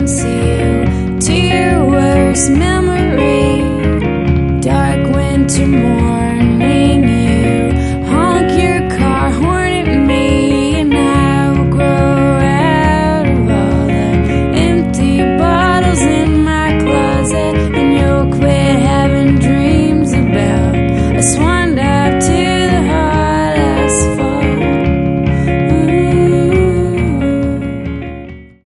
see you to your worst memory. Dark winter morning.